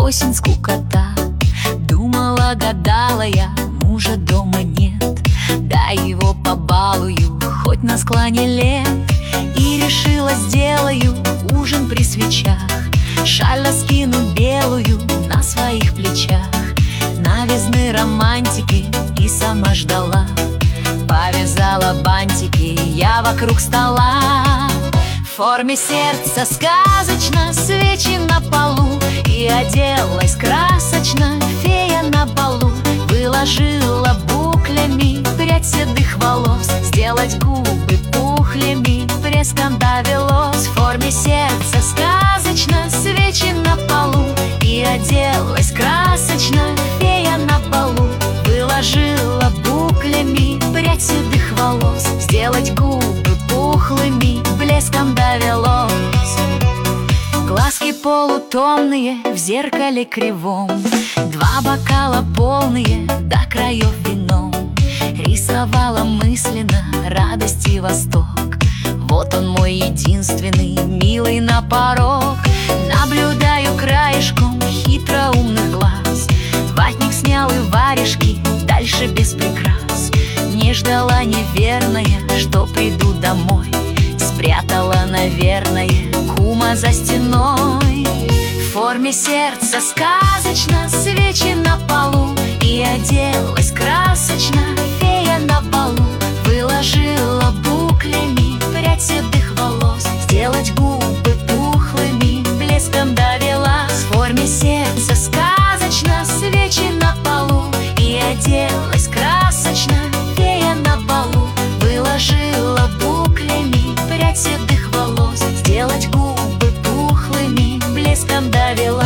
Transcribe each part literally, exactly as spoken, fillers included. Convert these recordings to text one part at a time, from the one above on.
осень, скукота. Думала, гадала я, мужа дома нет. Дай его побалую, хоть на склоне лет. И решила, сделаю ужин при свечах. Шаль раскину белую на своих плечах. Новизны романтики и сама ждала. Повязала бантики я вокруг стола. В форме сердца сказочно, свечи на полу. И оделась красочно, фея на балу. Выложила буклями прядь седых волос. Сделать губы пухлями блеском довелось. В форме сердца сказочно, свечи на полу. И оделась красочно, фея на балу. Выложила буклями прядь седых волос. Сделать губы пухлыми блеском довелось. Глазки полутонные в зеркале кривом. Два бокала полные до краев вином. Рисовала мысленно радость и восторг. Вот он мой единственный, милый на порог. Наблюдаю краешком хитроумных глаз. Ватник снял и варежки, дальше без прикрас. Не ждала неверная, что приду домой. Спрятала, наверное, кума за стеной. В форме сердца сказочно, свечи на полу. И оделась красочно, фея на балу. Выложила буклями прядь седых волос. Сделать губы пухлыми блеском довелась. В форме сердца сказочно, свечи на полу. И оделась красочно, фея на балу. Выложила буклями прядь седых волос. Сделать губы пухлыми блеском довелась.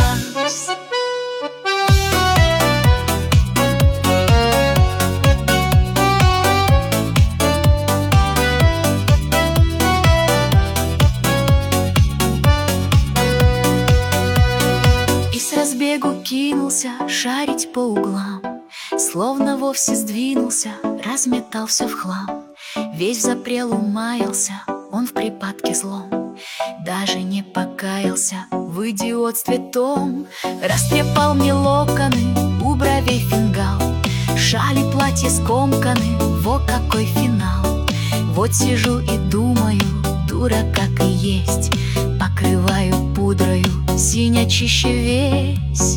И с разбегу кинулся шарить по углам. Словно вовсе сдвинулся, разметал все в хлам. Весь в запрелу маялся, он в припадке злом. Даже не покаялся в идиотстве том. Растрепал мне локоны, у бровей фингал. Шали платье скомканы, во какой финал. Вот сижу и думаю, дура как и есть. Покрываю пудрою синячище весь.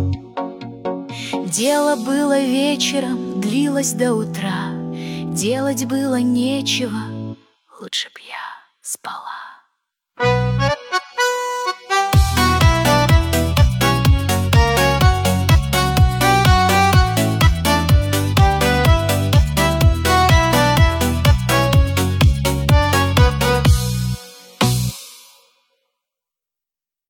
Дело было вечером, длилось до утра. Делать было нечего, лучше б я спала.